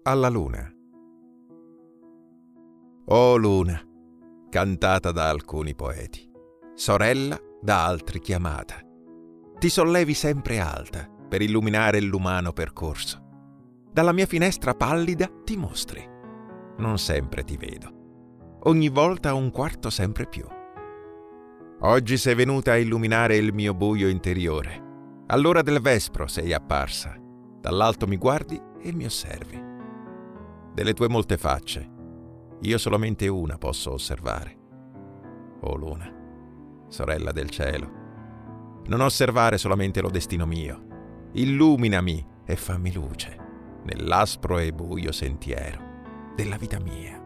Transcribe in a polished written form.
alla luna. O luna, cantata da alcuni poeti, sorella da altri chiamata, ti sollevi sempre alta per illuminare l'umano percorso. Dalla mia finestra pallida ti mostri. Non sempre ti vedo, ogni volta un quarto sempre più. Oggi sei venuta a illuminare il mio buio interiore. All'ora del vespro sei apparsa. Dall'alto mi guardi e mi osservi. Delle tue molte facce, io solamente una posso osservare. O luna, sorella del cielo, non osservare solamente lo destino mio. Illuminami e fammi luce nell'aspro e buio sentiero della vita mia.